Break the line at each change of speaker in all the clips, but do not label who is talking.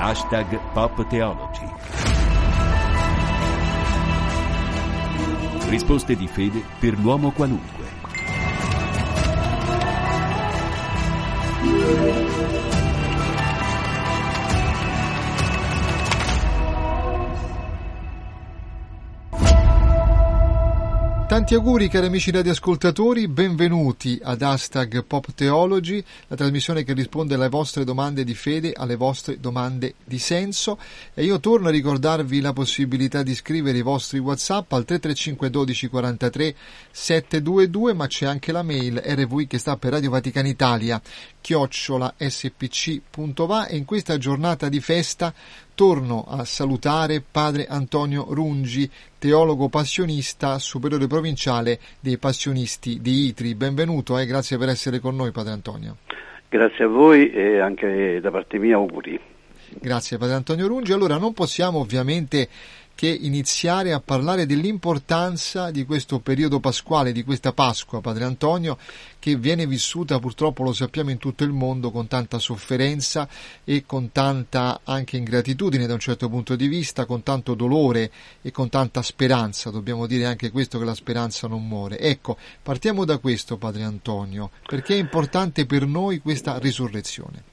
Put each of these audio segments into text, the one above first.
#PopTheology. Risposte di fede per l'uomo qualunque.
Tanti auguri cari amici radioascoltatori, benvenuti ad #PopTheology, la trasmissione che risponde alle vostre domande di fede, alle vostre domande di senso, e io torno a ricordarvi la possibilità di scrivere i vostri WhatsApp al 335 12 43 722, ma c'è anche la mail RVI che sta per Radio Vaticana Italia @spc.va, e in questa giornata di festa torno a salutare Padre Antonio Rungi, teologo passionista, superiore provinciale dei passionisti di Itri. Benvenuto e grazie per essere con noi, Padre Antonio.
Grazie a voi e anche da parte mia auguri.
Grazie Padre Antonio Rungi. Allora non possiamo ovviamente che iniziare a parlare dell'importanza di questo periodo pasquale, di questa Pasqua, Padre Antonio, che viene vissuta purtroppo, lo sappiamo, in tutto il mondo con tanta sofferenza e con tanta anche ingratitudine da un certo punto di vista, con tanto dolore e con tanta speranza. Dobbiamo dire anche questo, che la speranza non muore. Ecco, partiamo da questo, Padre Antonio, perché è importante per noi questa risurrezione?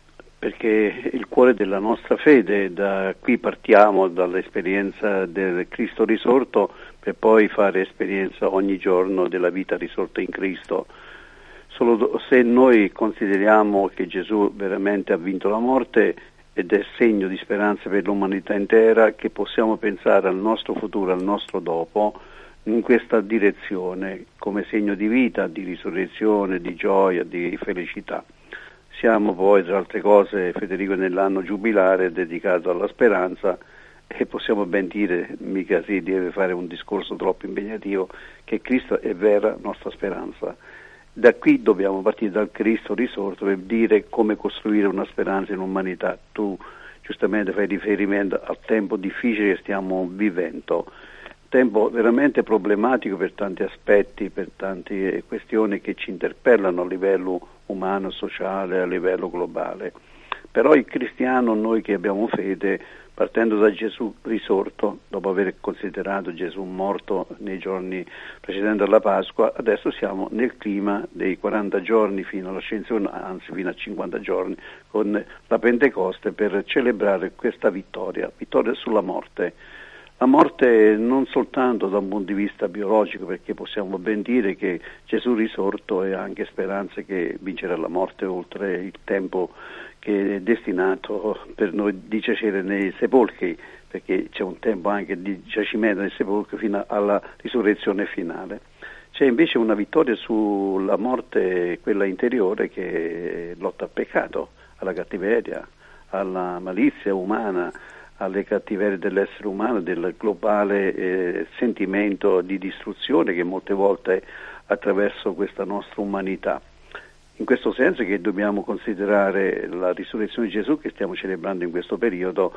Perché il cuore della nostra fede, da qui partiamo dall'esperienza del Cristo risorto per poi fare esperienza ogni giorno della vita risorta in Cristo. Solo se noi consideriamo che Gesù veramente ha vinto la morte ed è segno di speranza per l'umanità intera, che possiamo pensare al nostro futuro, al nostro dopo, in questa direzione, come segno di vita, di risurrezione, di gioia, di felicità. Siamo poi, tra altre cose, Federico, nell'anno giubilare dedicato alla speranza, e possiamo ben dire, mica si deve fare un discorso troppo impegnativo, che Cristo è vera nostra speranza. Da qui dobbiamo partire dal Cristo risorto per dire come costruire una speranza in umanità. Tu giustamente fai riferimento al tempo difficile che stiamo vivendo, tempo veramente problematico per tanti aspetti, per tante questioni che ci interpellano a livello umano, sociale, a livello globale. Però il cristiano, noi che abbiamo fede, partendo da Gesù risorto, dopo aver considerato Gesù morto nei giorni precedenti alla Pasqua, adesso siamo nel clima dei 40 giorni fino all'ascensione, anzi fino a 50 giorni, con la Pentecoste, per celebrare questa vittoria sulla morte. La morte non soltanto da un punto di vista biologico, perché possiamo ben dire che Gesù risorto è anche speranza che vincerà la morte oltre il tempo che è destinato per noi di giacere nei sepolcri, perché c'è un tempo anche di giacimento nei sepolcri fino alla risurrezione finale. C'è invece una vittoria sulla morte, quella interiore, che lotta al peccato, alla cattiveria, alla malizia umana, alle cattiverie dell'essere umano, del globale sentimento di distruzione che molte volte attraverso questa nostra umanità. In questo senso che dobbiamo considerare la risurrezione di Gesù che stiamo celebrando in questo periodo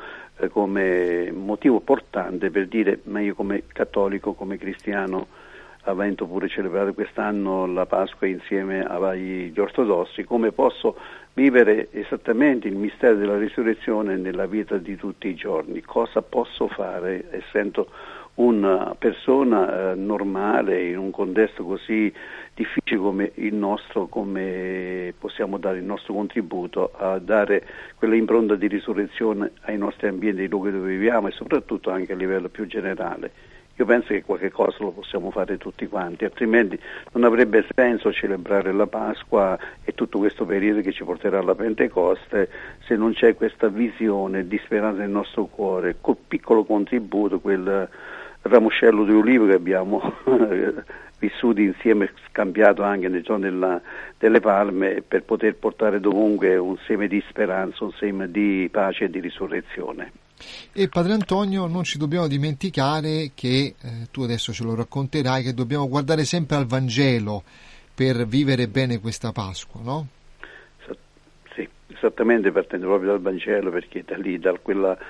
come motivo portante per dire: ma io come cattolico, come cristiano, avendo pure celebrato quest'anno la Pasqua insieme agli ortodossi, come posso vivere esattamente il mistero della risurrezione nella vita di tutti i giorni? Cosa posso fare essendo una persona normale in un contesto così difficile come il nostro? Come possiamo dare il nostro contributo a dare quella impronta di risurrezione ai nostri ambienti, ai luoghi dove viviamo e soprattutto anche a livello più generale? Io penso che qualche cosa lo possiamo fare tutti quanti, altrimenti non avrebbe senso celebrare la Pasqua e tutto questo periodo che ci porterà alla Pentecoste se non c'è questa visione di speranza nel nostro cuore, col piccolo contributo, quel ramoscello di ulivo che abbiamo vissuto insieme, scambiato anche nei giorni delle Palme, per poter portare dovunque un seme di speranza, un seme di pace e di risurrezione.
E Padre Antonio, non ci dobbiamo dimenticare che, tu adesso ce lo racconterai, che dobbiamo guardare sempre al Vangelo per vivere bene questa Pasqua, no?
Sì, esattamente, partendo proprio dal Vangelo, perché da lì, da quella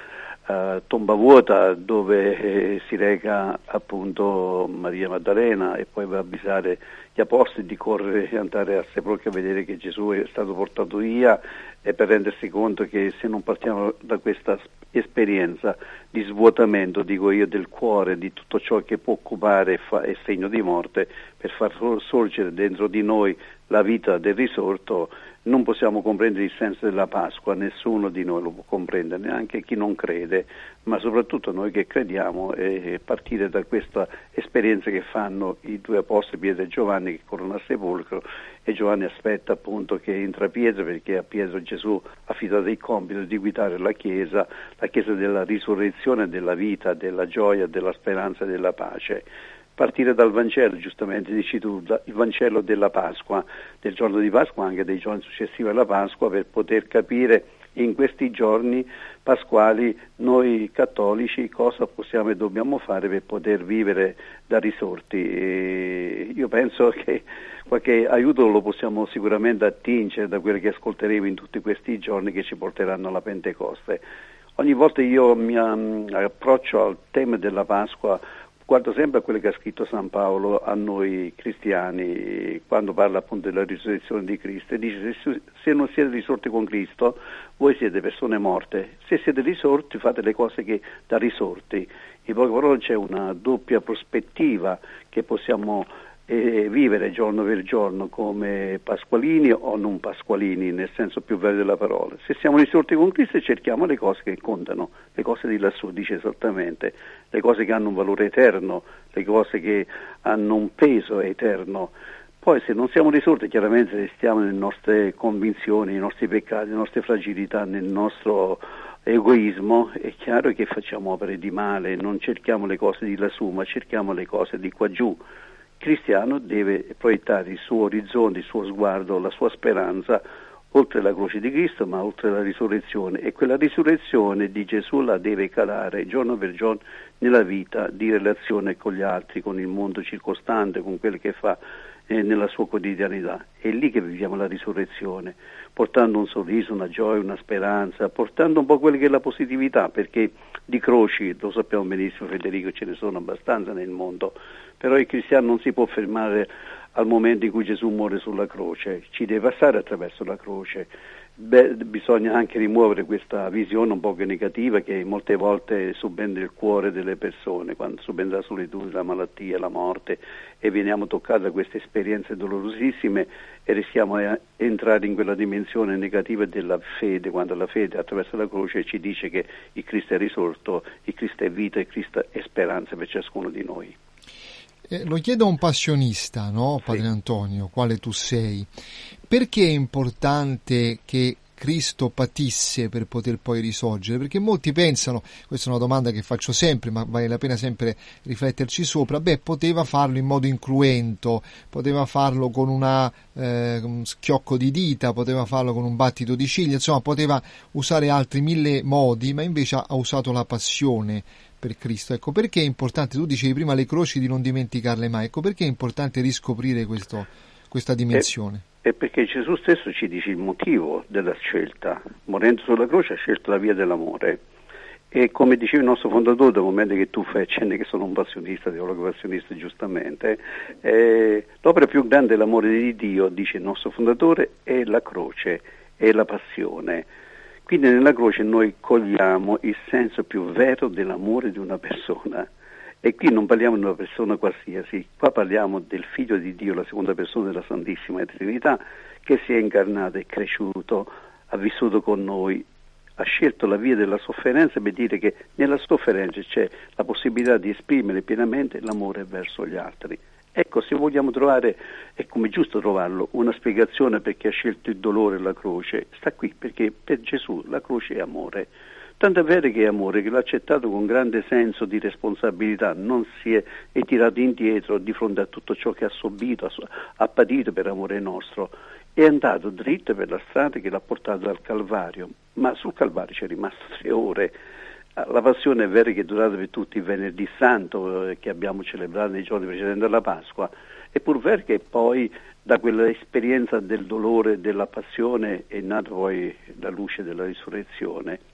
tomba vuota dove si reca appunto Maria Maddalena e poi va a avvisare gli apostoli di correre e andare al sepolcro a vedere che Gesù è stato portato via, e per rendersi conto che se non partiamo da questa esperienza di svuotamento, dico io, del cuore, di tutto ciò che può occupare è segno di morte, per far sorgere dentro di noi la vita del risorto, non possiamo comprendere il senso della Pasqua, nessuno di noi lo può comprendere, neanche chi non crede, ma soprattutto noi che crediamo, e partire da questa esperienza che fanno i due apostoli Pietro e Giovanni, che corrono al sepolcro, e Giovanni aspetta appunto che entra Pietro, perché a Pietro Gesù ha affidato il compito di guidare la Chiesa della risurrezione, della vita, della gioia, della speranza e della pace. Partire dal Vangelo, giustamente dici tu, il Vangelo della Pasqua, del giorno di Pasqua, anche dei giorni successivi alla Pasqua, per poter capire in questi giorni pasquali noi cattolici cosa possiamo e dobbiamo fare per poter vivere da risorti. E io penso che qualche aiuto lo possiamo sicuramente attingere da quello che ascolteremo in tutti questi giorni che ci porteranno alla Pentecoste. Ogni volta io mi approccio al tema della Pasqua, guardo sempre a quello che ha scritto San Paolo a noi cristiani quando parla appunto della risurrezione di Cristo, e dice: se non siete risorti con Cristo, voi siete persone morte; se siete risorti, fate le cose che da risorti. In poche parole c'è una doppia prospettiva che possiamo vivere giorno per giorno come pasqualini o non pasqualini, nel senso più vero della parola. Se siamo risorti con Cristo, cerchiamo le cose che contano, le cose di lassù, dice esattamente, le cose che hanno un valore eterno, le cose che hanno un peso eterno. Poi se non siamo risorti, chiaramente restiamo nelle nostre convinzioni, nei nostri peccati, nelle nostre fragilità, nel nostro egoismo. È chiaro che facciamo opere di male, non cerchiamo le cose di lassù, ma cerchiamo le cose di qua giù. Il cristiano deve proiettare il suo orizzonte, il suo sguardo, la sua speranza oltre la croce di Cristo, ma oltre la risurrezione, e quella risurrezione di Gesù la deve calare giorno per giorno nella vita di relazione con gli altri, con il mondo circostante, con quello che fa nella sua quotidianità. È lì che viviamo la risurrezione, portando un sorriso, una gioia, una speranza, portando un po' quella che è la positività, perché di croci, lo sappiamo benissimo Federico, ce ne sono abbastanza nel mondo, però il cristiano non si può fermare al momento in cui Gesù muore sulla croce, ci deve passare attraverso la croce. Bisogna anche rimuovere questa visione un po' negativa che molte volte subentra il cuore delle persone, quando subentra la solitudine, la malattia, la morte, e veniamo toccati da queste esperienze dolorosissime e rischiamo di entrare in quella dimensione negativa della fede, quando la fede attraverso la croce ci dice che il Cristo è risorto, il Cristo è vita, il Cristo è speranza per ciascuno di noi.
Lo chiedo a un passionista, no, Padre Antonio, quale tu sei. Perché è importante che Cristo patisse per poter poi risorgere? Perché molti pensano, questa è una domanda che faccio sempre, ma vale la pena sempre rifletterci sopra, poteva farlo in modo incruento, poteva farlo con un schiocco di dita, poteva farlo con un battito di ciglia, insomma poteva usare altri 1000 modi, ma invece ha usato la passione per Cristo. Ecco, perché è importante, tu dicevi prima le croci di non dimenticarle mai, ecco perché è importante riscoprire questa dimensione.
È perché Gesù stesso ci dice il motivo della scelta. Morendo sulla croce ha scelto la via dell'amore, e come diceva il nostro fondatore, dal momento che tu fai accenni che sono un passionista, teologo passionista giustamente, l'opera più grande dell'amore di Dio, dice il nostro fondatore, è la croce, è la passione. Quindi nella croce noi cogliamo il senso più vero dell'amore di una persona. E qui non parliamo di una persona qualsiasi, qua parliamo del Figlio di Dio, la seconda persona della Santissima Trinità, che si è incarnato, è cresciuto, ha vissuto con noi, ha scelto la via della sofferenza per dire che nella sofferenza c'è la possibilità di esprimere pienamente l'amore verso gli altri. Ecco, se vogliamo trovare, è come giusto trovarlo, una spiegazione perché ha scelto il dolore e la croce, sta qui, perché per Gesù la croce è amore. Tanto è vero che è amore, che l'ha accettato con grande senso di responsabilità, non si è tirato indietro di fronte a tutto ciò che ha subito, ha patito per amore nostro. È andato dritto per la strada che l'ha portato al Calvario, ma sul Calvario c'è rimasto 3 ore. La passione è vero che è durata per tutti il Venerdì Santo che abbiamo celebrato nei giorni precedenti alla Pasqua, è pur vero che poi da quella esperienza del dolore e della passione è nata poi la luce della risurrezione.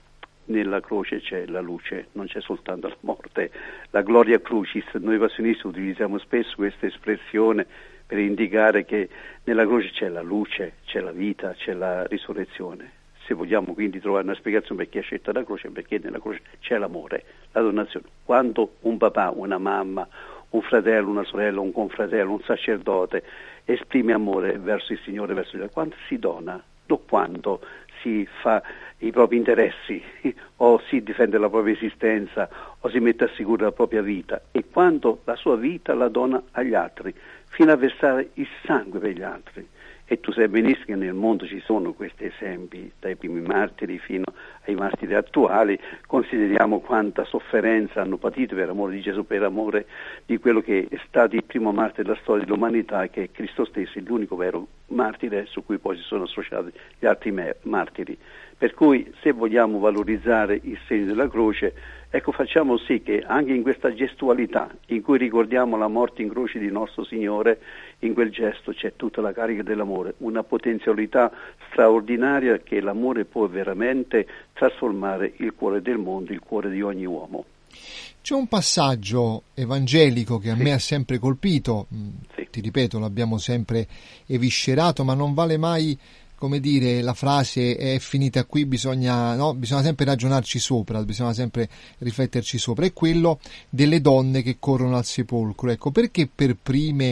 nella croce c'è la luce, non c'è soltanto la morte. La gloria crucis, noi passionisti utilizziamo spesso questa espressione per indicare che nella croce c'è la luce, c'è la vita, c'è la risurrezione. Se vogliamo quindi trovare una spiegazione perché ha scelto la croce, perché nella croce c'è l'amore, la donazione. Quando un papà, una mamma, un fratello, una sorella, un confratello, un sacerdote esprime amore verso il Signore, verso il quando si dona, non quando si fa i propri interessi o si difende la propria esistenza o si mette a sicuro la propria vita, e quando la sua vita la dona agli altri fino a versare il sangue per gli altri. E tu sai benissimo che nel mondo ci sono questi esempi, dai primi martiri fino ai martiri attuali. Consideriamo quanta sofferenza hanno patito per amore di Gesù, per amore di quello che è stato il primo martire della storia dell'umanità, che è Cristo stesso, l'unico vero martire su cui poi si sono associati gli altri martiri. Per cui, se vogliamo valorizzare il segno della croce, ecco, facciamo sì che anche in questa gestualità in cui ricordiamo la morte in croce di nostro Signore, in quel gesto c'è tutta la carica dell'amore, una potenzialità straordinaria che l'amore può veramente trasformare il cuore del mondo, il cuore di ogni uomo.
C'è un passaggio evangelico che a me ha sempre colpito, ti ripeto, l'abbiamo sempre eviscerato, ma non vale mai, come dire, la frase è finita qui, bisogna sempre ragionarci sopra, bisogna sempre rifletterci sopra. È quello delle donne che corrono al sepolcro. Ecco, perché per prime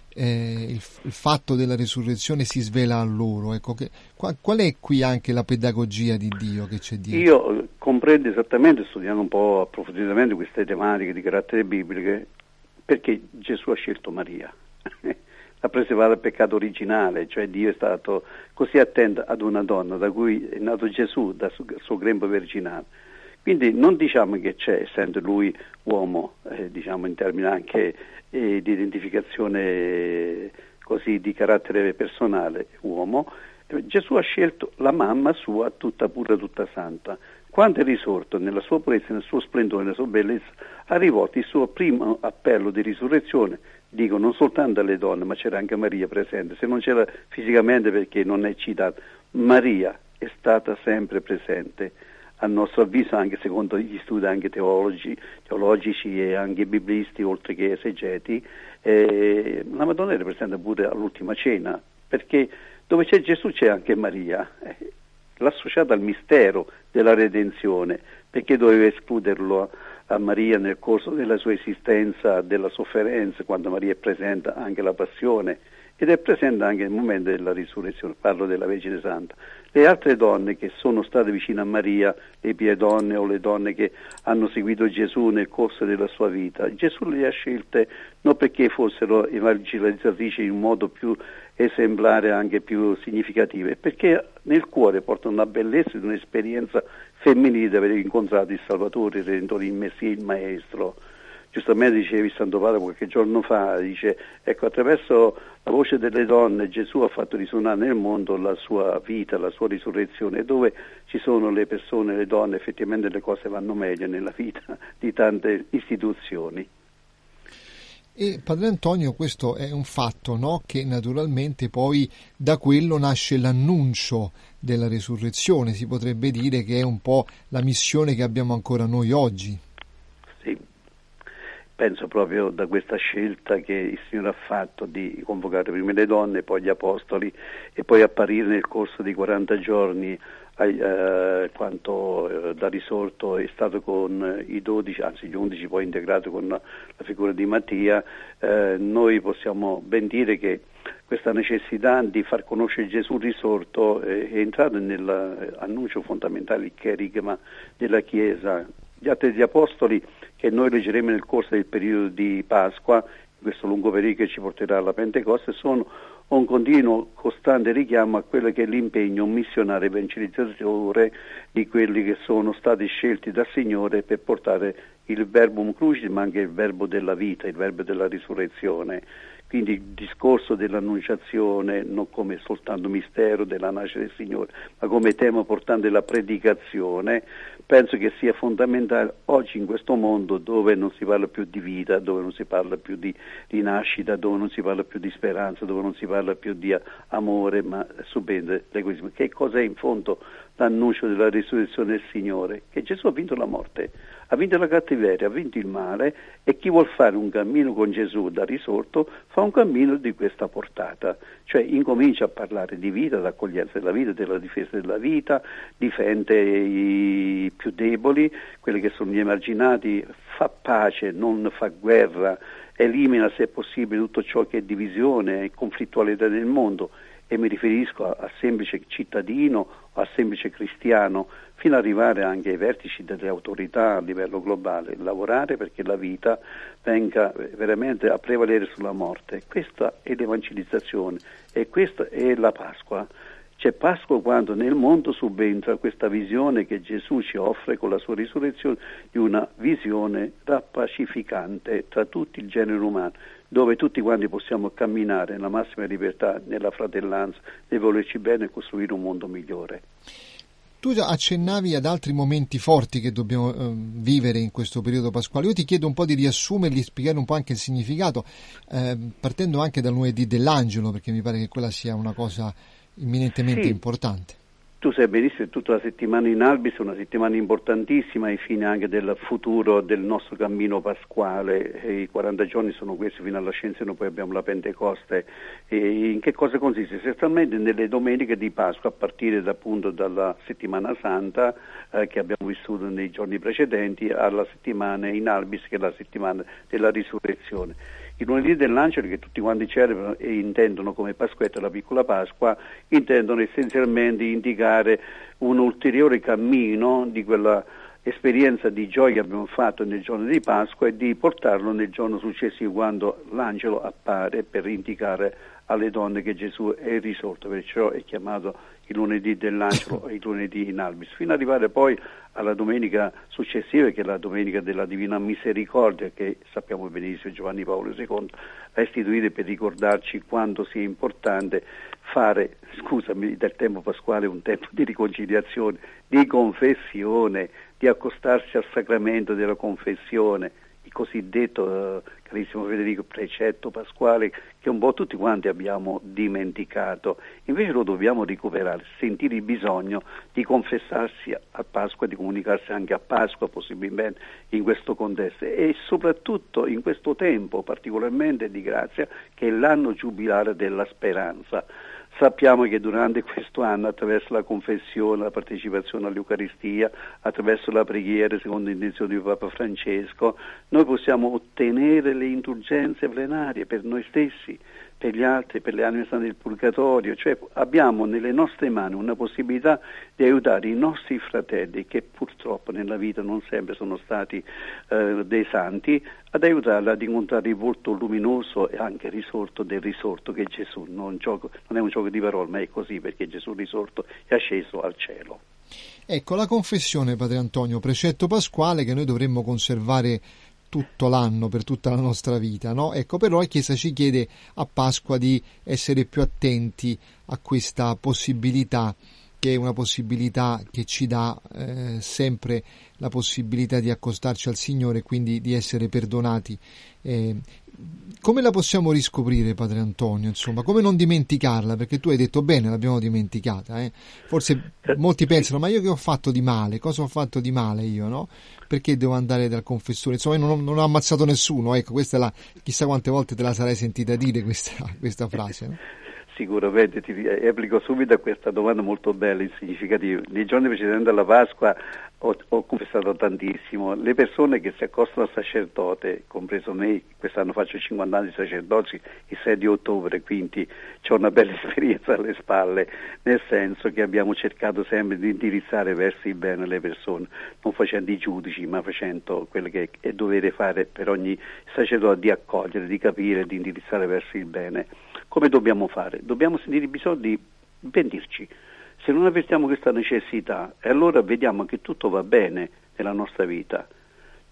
il fatto della risurrezione si svela a loro? Ecco, qual è qui anche la pedagogia di Dio che c'è dietro?
Io comprendo esattamente, studiando un po' approfonditamente queste tematiche di carattere bibliche, perché Gesù ha scelto Maria. La preservare dal peccato originale, cioè Dio è stato così attento ad una donna da cui è nato Gesù, dal suo grembo virginale. Quindi non diciamo che c'è, essendo lui uomo, diciamo in termini anche di identificazione così di carattere personale, uomo, Gesù ha scelto la mamma sua tutta pura, tutta santa. Quando è risorto nella sua purezza, nel suo splendore, nella sua bellezza, ha rivolto il suo primo appello di risurrezione, dico non soltanto alle donne, ma c'era anche Maria presente, se non c'era fisicamente perché non è citata, Maria è stata sempre presente, a nostro avviso, anche secondo gli studi anche teologici e anche biblisti, oltre che esegeti, la Madonna era presente pure all'ultima cena, perché dove c'è Gesù c'è anche Maria, l'associata al mistero della redenzione, perché doveva escluderlo a Maria nel corso della sua esistenza, della sofferenza, quando Maria è presente anche la passione ed è presente anche nel momento della risurrezione, parlo della Vergine Santa. Le altre donne che sono state vicine a Maria, le pie donne o le donne che hanno seguito Gesù nel corso della sua vita, Gesù le ha scelte non perché fossero evangelizzatrici in un modo più esemplare, anche più significativo, è perché nel cuore portano una bellezza di un'esperienza femminile di aver incontrato il Salvatore, il Redentore, il Messia, il Maestro. Giustamente dicevi Santo Padre qualche giorno fa, dice, ecco, attraverso la voce delle donne Gesù ha fatto risuonare nel mondo la sua vita, la sua risurrezione, e dove ci sono le persone, le donne, effettivamente le cose vanno meglio nella vita di tante istituzioni.
E Padre Antonio, questo è un fatto, no? Che naturalmente poi da quello nasce l'annuncio della risurrezione, si potrebbe dire che è un po' la missione che abbiamo ancora noi oggi.
Sì, penso proprio da questa scelta che il Signore ha fatto di convocare prima le donne, poi gli apostoli e poi apparire nel corso di 40 giorni quanto da risorto è stato con i 12, anzi gli 11 poi integrato con la figura di Mattia. Noi possiamo ben dire che questa necessità di far conoscere Gesù risorto è entrato nell'annuncio fondamentale, il cherigma della Chiesa. Gli Atti degli Apostoli, che noi leggeremo nel corso del periodo di Pasqua, in questo lungo periodo che ci porterà alla Pentecoste, sono un continuo, costante richiamo a quello che è l'impegno missionario evangelizzatore di quelli che sono stati scelti dal Signore per portare il verbum crucis, ma anche il verbo della vita, il verbo della risurrezione. Quindi il discorso dell'annunciazione non come soltanto mistero della nascita del Signore, ma come tema portante la predicazione, penso che sia fondamentale oggi in questo mondo dove non si parla più di vita, dove non si parla più di rinascita, dove non si parla più di speranza, dove non si parla più di amore, ma subentra l'egoismo. Che cosa è in fondo l'annuncio della risurrezione del Signore? Che Gesù ha vinto la morte, ha vinto la cattiveria, ha vinto il male, e chi vuol fare un cammino con Gesù da risorto fa un cammino di questa portata, cioè incomincia a parlare di vita, d'accoglienza della vita, della difesa della vita, difende i più deboli, quelli che sono gli emarginati, fa pace, non fa guerra, elimina se è possibile tutto ciò che è divisione e conflittualità nel mondo, e mi riferisco a semplice cittadino o a semplice cristiano, fino ad arrivare anche ai vertici delle autorità a livello globale, lavorare perché la vita venga veramente a prevalere sulla morte. Questa è l'evangelizzazione e questa è la Pasqua. C'è Pasqua quando nel mondo subentra questa visione che Gesù ci offre con la sua risurrezione, di una visione rappacificante tra tutti il genere umano, dove tutti quanti possiamo camminare nella massima libertà, nella fratellanza, nel volerci bene e costruire un mondo migliore.
Tu già accennavi ad altri momenti forti che dobbiamo vivere in questo periodo pasquale. Io ti chiedo un po' di riassumerli, spiegare un po' anche il significato, partendo anche dal lunedì dell'Angelo, perché mi pare che quella sia una cosa imminentemente importante.
Tu sai benissimo che tutta la settimana in Albis è una settimana importantissima ai fini anche del futuro del nostro cammino pasquale. E i 40 giorni sono questi fino all'Ascensione, poi abbiamo la Pentecoste. E in che cosa consiste? Essenzialmente nelle domeniche di Pasqua, a partire appunto dalla settimana santa che abbiamo vissuto nei giorni precedenti, alla settimana in Albis, che è la settimana della risurrezione. Il lunedì dell'Angelo, che tutti quanti celebrano e intendono come Pasquetta, la piccola Pasqua, intendono essenzialmente indicare un ulteriore cammino di quella esperienza di gioia che abbiamo fatto nel giorno di Pasqua e di portarlo nel giorno successivo, quando l'angelo appare per indicare alle donne che Gesù è risorto. Perciò è chiamato il lunedì dell'Angelo e il lunedì in Albis, fino ad arrivare poi alla domenica successiva, che è la domenica della Divina Misericordia, che sappiamo benissimo Giovanni Paolo II ha istituito per ricordarci quanto sia importante fare, scusami, del tempo pasquale un tempo di riconciliazione, di confessione, di accostarsi al sacramento della confessione, il cosiddetto, carissimo Federico, precetto pasquale, che un po' tutti quanti abbiamo dimenticato. Invece lo dobbiamo recuperare, sentire il bisogno di confessarsi a Pasqua, di comunicarsi anche a Pasqua possibilmente in questo contesto, e soprattutto in questo tempo particolarmente di grazia, che è l'anno giubilare della speranza. Sappiamo che durante questo anno, attraverso la confessione, la partecipazione all'Eucaristia, attraverso la preghiera secondo l'intenzione di Papa Francesco, noi possiamo ottenere le indulgenze plenarie per noi stessi, per gli altri, per le anime sante del Purgatorio. Cioè abbiamo nelle nostre mani una possibilità di aiutare i nostri fratelli, che purtroppo nella vita non sempre sono stati dei santi, ad aiutarli ad incontrare il volto luminoso e anche risorto del risorto, che è Gesù. Non è un gioco di parole, ma è così, perché Gesù risorto è asceso al cielo.
Ecco, la confessione, Padre Antonio, precetto pasquale che noi dovremmo conservare tutto l'anno, per tutta la nostra vita, no? Ecco, però la Chiesa ci chiede a Pasqua di essere più attenti a questa possibilità, che è una possibilità che ci dà sempre la possibilità di accostarci al Signore, quindi di essere perdonati. Come la possiamo riscoprire, Padre Antonio? Insomma, come non dimenticarla? Perché tu hai detto bene, l'abbiamo dimenticata. Forse molti pensano, ma io che ho fatto di male? Cosa ho fatto di male io, no? Perché devo andare dal confessore? Insomma, io non ho ammazzato nessuno. Ecco, questa è chissà quante volte te la sarai sentita dire questa frase, no?
Sicuramente ti replico subito a questa domanda molto bella e significativa. Nei giorni precedenti alla Pasqua ho confessato tantissimo. Le persone che si accostano al sacerdote, compreso me, quest'anno faccio 50 anni di sacerdocio, il 6 di ottobre, quindi c'ho una bella esperienza alle spalle, nel senso che abbiamo cercato sempre di indirizzare verso il bene le persone, non facendo i giudici, ma facendo quello che è dovere fare per ogni sacerdote, di accogliere, di capire, di indirizzare verso il bene. Come dobbiamo fare? Dobbiamo sentire il bisogno di pentirci. Se non avvertiamo questa necessità, allora vediamo che tutto va bene nella nostra vita.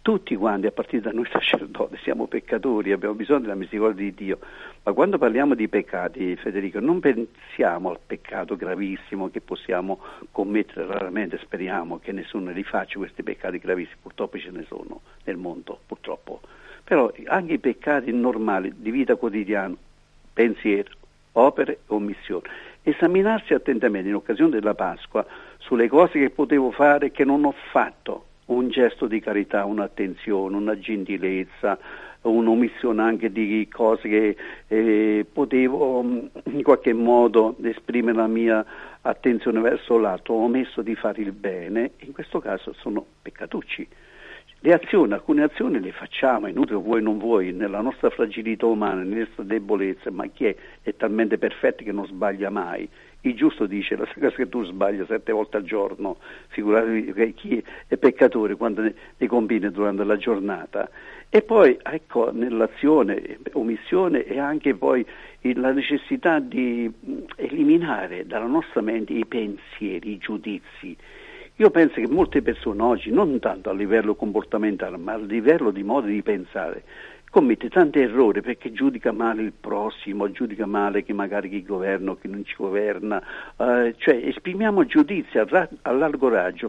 tutti quanti, a partire da noi sacerdoti, siamo peccatori, abbiamo bisogno della misericordia di Dio. Ma quando parliamo di peccati, Federico, non pensiamo al peccato gravissimo che possiamo commettere raramente, speriamo che nessuno rifaccia questi peccati gravissimi, purtroppo ce ne sono nel mondo, purtroppo. Però anche i peccati normali di vita quotidiana, pensiero, opere e omissioni. Esaminarsi attentamente in occasione della Pasqua sulle cose che potevo fare e che non ho fatto, un gesto di carità, un'attenzione, una gentilezza, un'omissione anche di cose che potevo in qualche modo esprimere la mia attenzione verso l'altro, ho omesso di fare il bene, in questo caso sono peccatucci. Le azioni, alcune azioni le facciamo, è inutile, vuoi o non vuoi, nella nostra fragilità umana, nelle nostre debolezze, ma chi è talmente perfetto che non sbaglia mai? Il giusto dice, la Sacra Scrittura sbaglia 7 volte al giorno, figuratevi chi è peccatore quando ne combina durante la giornata. E poi, ecco, nell'azione, omissione e anche poi la necessità di eliminare dalla nostra mente i pensieri, i giudizi. Io penso che molte persone oggi, non tanto a livello comportamentale, ma a livello di modo di pensare, commette tanti errori perché giudica male il prossimo, giudica male chi magari chi governa o chi non ci governa, cioè esprimiamo giudizi a largo raggio,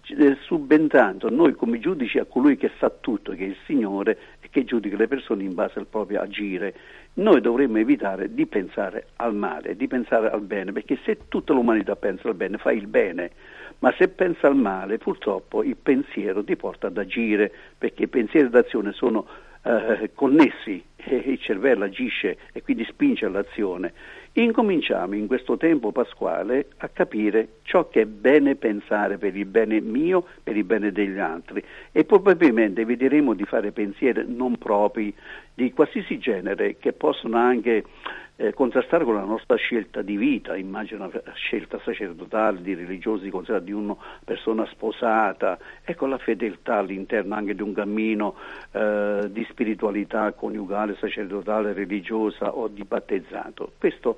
subentrando noi come giudici a colui che sa tutto, che è il Signore, e che giudica le persone in base al proprio agire. Noi dovremmo evitare di pensare al male, di pensare al bene, perché se tutta l'umanità pensa al bene, fa il bene. Ma se pensa al male, purtroppo il pensiero ti porta ad agire, perché i pensieri d'azione sono connessi e il cervello agisce e quindi spinge all'azione. Incominciamo in questo tempo pasquale a capire ciò che è bene pensare per il bene mio, per il bene degli altri, e probabilmente eviteremo di fare pensieri non propri di qualsiasi genere che possono anche contrastare con la nostra scelta di vita. Immagino una scelta sacerdotale, di religiosi, di una persona sposata, ecco la fedeltà all'interno anche di un cammino di spiritualità coniugale, sacerdotale, religiosa o di battezzato. Questo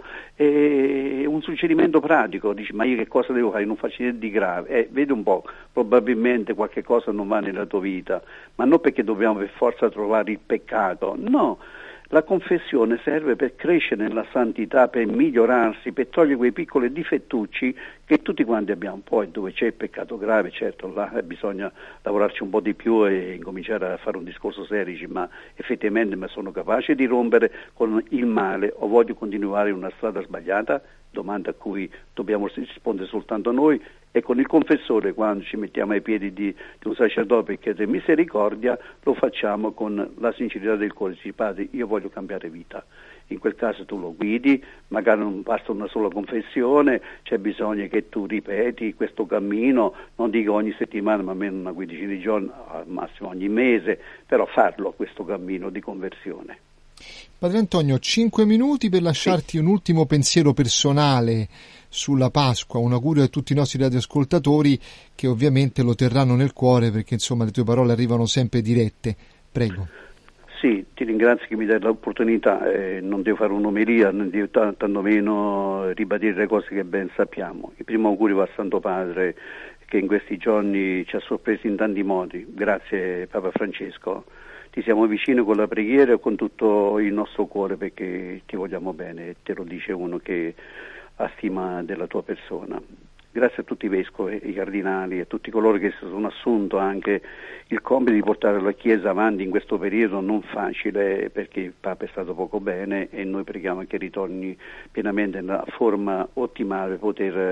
è un suggerimento pratico, dici ma io che cosa devo fare? Non faccio niente di grave, vedi un po', probabilmente qualche cosa non va nella tua vita, ma non perché dobbiamo per forza trovare il peccato, no. La confessione serve per crescere nella santità, per migliorarsi, per togliere quei piccoli difettucci che tutti quanti abbiamo. Poi dove c'è il peccato grave, certo, là bisogna lavorarci un po' di più e incominciare a fare un discorso serio, ma effettivamente ma sono capace di rompere con il male o voglio continuare in una strada sbagliata? Domanda a cui dobbiamo rispondere soltanto noi, e con il confessore, quando ci mettiamo ai piedi di un sacerdote per chiedere misericordia, lo facciamo con la sincerità del cuore. Dici, Padre, io voglio cambiare vita. In quel caso tu lo guidi, magari non basta una sola confessione, c'è bisogno che tu ripeti questo cammino, non dico ogni settimana, ma almeno una quindicina di giorni, al massimo ogni mese, però farlo questo cammino di conversione.
Padre Antonio, 5 minuti per lasciarti un ultimo pensiero personale sulla Pasqua, un augurio a tutti i nostri radioascoltatori che ovviamente lo terranno nel cuore perché insomma le tue parole arrivano sempre dirette. Prego.
Sì, ti ringrazio che mi dai l'opportunità, non devo fare un'omelia, non devo tantomeno ribadire le cose che ben sappiamo. Il primo augurio va al Santo Padre che in questi giorni ci ha sorpresi in tanti modi. Grazie Papa Francesco. Ti siamo vicini con la preghiera e con tutto il nostro cuore perché ti vogliamo bene, te lo dice uno che ha stima della tua persona. Grazie a tutti i vescovi, i cardinali e a tutti coloro che si sono assunto anche il compito di portare la Chiesa avanti in questo periodo non facile, perché il Papa è stato poco bene e noi preghiamo che ritorni pienamente nella forma ottimale per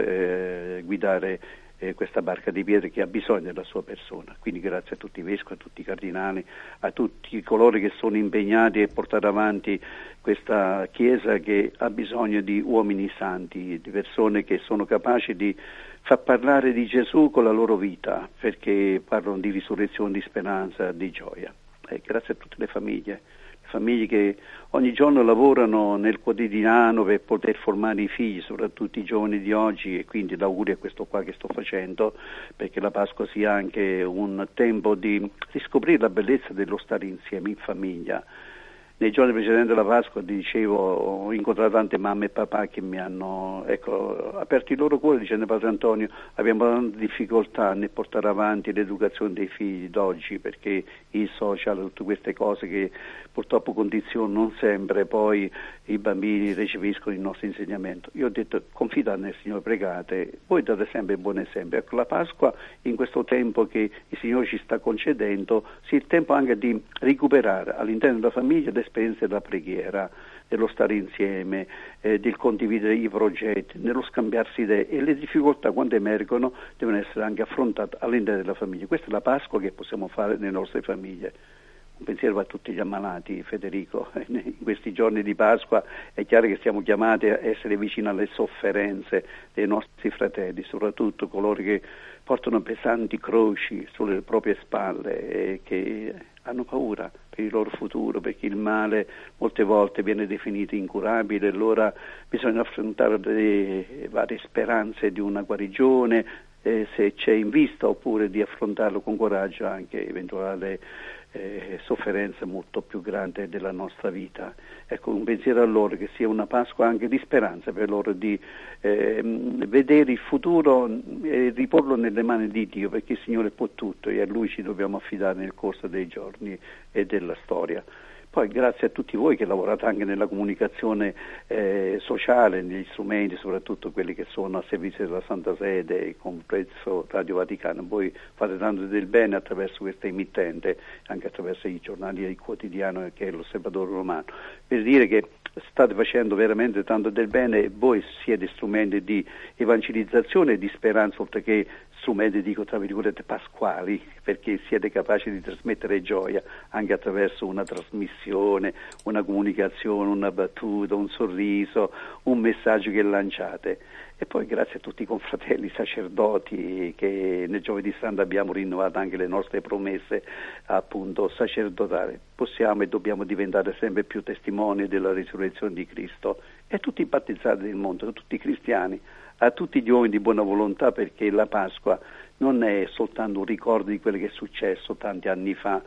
poter guidare questa barca di pietre che ha bisogno della sua persona. Quindi grazie a tutti i vescovi, a tutti i cardinali, a tutti coloro che sono impegnati a portare avanti questa Chiesa che ha bisogno di uomini santi, di persone che sono capaci di far parlare di Gesù con la loro vita, perché parlano di risurrezione, di speranza, di gioia. Grazie a tutte le famiglie che ogni giorno lavorano nel quotidiano per poter formare i figli, soprattutto i giovani di oggi, e quindi l'augurio è questo qua che sto facendo, perché la Pasqua sia anche un tempo di riscoprire la bellezza dello stare insieme in famiglia. nei giorni precedenti alla Pasqua, dicevo, ho incontrato tante mamme e papà che mi hanno aperto il loro cuore dicendo: Padre Antonio, abbiamo tante difficoltà nel portare avanti l'educazione dei figli d'oggi, perché i social, tutte queste cose che purtroppo condizionano non sempre poi i bambini recepiscono il nostro insegnamento. Io ho detto: confidate nel Signore, pregate, voi date sempre il buon esempio. Ecco, la Pasqua, in questo tempo che il Signore ci sta concedendo, sia il tempo anche di recuperare all'interno della famiglia l'esperienza della preghiera, dello stare insieme, del condividere i progetti, nello scambiarsi idee, e le difficoltà quando emergono devono essere anche affrontate all'interno della famiglia. Questa è la Pasqua che possiamo fare nelle nostre famiglie. Un pensiero va a tutti gli ammalati, Federico. In questi giorni di Pasqua è chiaro che siamo chiamati a essere vicini alle sofferenze dei nostri fratelli, soprattutto coloro che portano pesanti croci sulle proprie spalle e che hanno paura per il loro futuro, perché il male molte volte viene definito incurabile, allora bisogna affrontare le varie speranze di una guarigione, se c'è in vista, oppure di affrontarlo con coraggio anche eventuale sofferenza molto più grande della nostra vita. Ecco, un pensiero a loro, che sia una Pasqua anche di speranza per loro, di vedere il futuro e riporlo nelle mani di Dio, perché il Signore può tutto e a Lui ci dobbiamo affidare nel corso dei giorni e della storia. Poi grazie a tutti voi che lavorate anche nella comunicazione sociale, negli strumenti, soprattutto quelli che sono a servizio della Santa Sede, compreso Radio Vaticano. Voi fate tanto del bene attraverso questa emittente, anche attraverso i giornali e il quotidiano che è l'Osservatore Romano, per dire che state facendo veramente tanto del bene, e voi siete strumenti di evangelizzazione e di speranza, oltre che strumenti, dico tra virgolette, pasquali, perché siete capaci di trasmettere gioia anche attraverso una trasmissione, una comunicazione, una battuta, un sorriso, un messaggio che lanciate. E poi grazie a tutti i confratelli sacerdoti che nel Giovedì Santo abbiamo rinnovato anche le nostre promesse appunto sacerdotali. Possiamo e dobbiamo diventare sempre più testimoni della risurrezione di Cristo, e tutti i battezzati del mondo, tutti i cristiani, a tutti gli uomini di buona volontà, perché la Pasqua non è soltanto un ricordo di quello che è successo tanti anni fa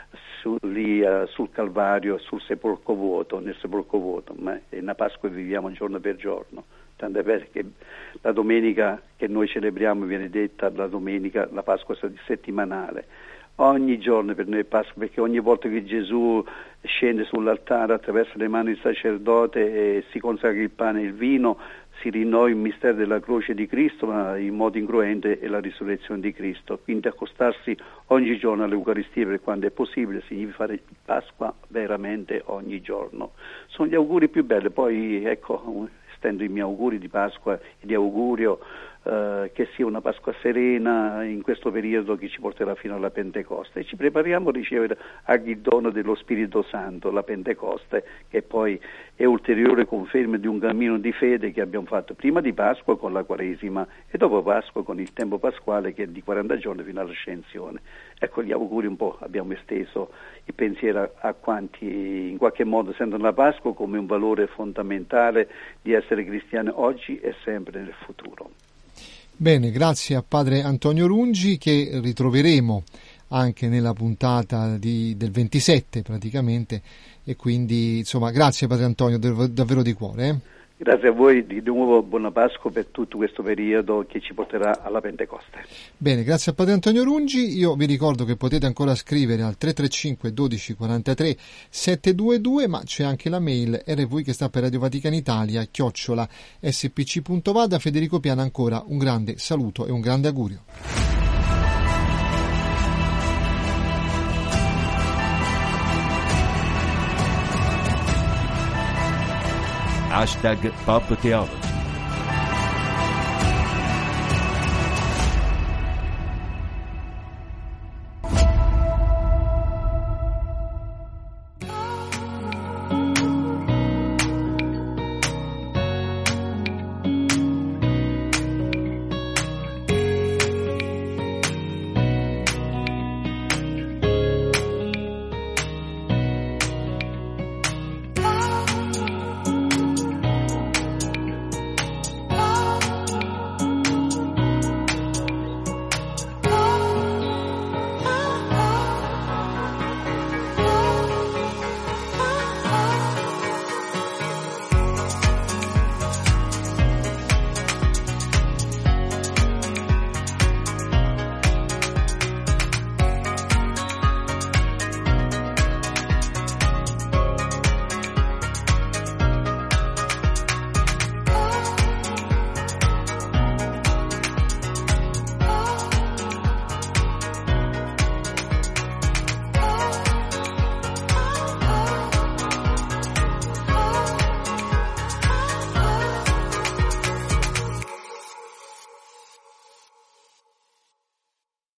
sul Calvario, nel sepolcro vuoto, ma è una Pasqua che viviamo giorno per giorno. Tanto è vero che la domenica che noi celebriamo viene detta la Pasqua settimanale. Ogni giorno per noi è Pasqua, perché ogni volta che Gesù scende sull'altare attraverso le mani del sacerdote e si consacra il pane e il vino, si rinnova il mistero della croce di Cristo, ma in modo incruente è la risurrezione di Cristo. Quindi accostarsi ogni giorno all'Eucaristia, per quando è possibile, significa fare Pasqua veramente ogni giorno. Sono gli auguri più belli. Poi ecco, estendo i miei auguri di Pasqua e di augurio che sia una Pasqua serena in questo periodo che ci porterà fino alla Pentecoste, e ci prepariamo a ricevere anche il dono dello Spirito Santo, la Pentecoste, che poi è ulteriore conferma di un cammino di fede che abbiamo fatto prima di Pasqua con la Quaresima e dopo Pasqua con il tempo pasquale, che è di 40 giorni fino all'ascensione. Ecco, gli auguri un po' abbiamo esteso il pensiero a quanti in qualche modo sentono la Pasqua come un valore fondamentale di essere cristiani oggi e sempre nel futuro.
Bene, grazie a Padre Antonio Rungi, che ritroveremo anche nella puntata del 27 praticamente, e quindi insomma grazie Padre Antonio davvero di cuore.
Grazie a voi, di nuovo buona Pasqua per tutto questo periodo che ci porterà alla Pentecoste.
Bene, grazie a Padre Antonio Rungi. Io vi ricordo che potete ancora scrivere al 335 12 43 722, ma c'è anche la mail RV che sta per Radio Vaticana Italia @spc.va. Da Federico Piana ancora un grande saluto e un grande augurio.
#Pop Theology.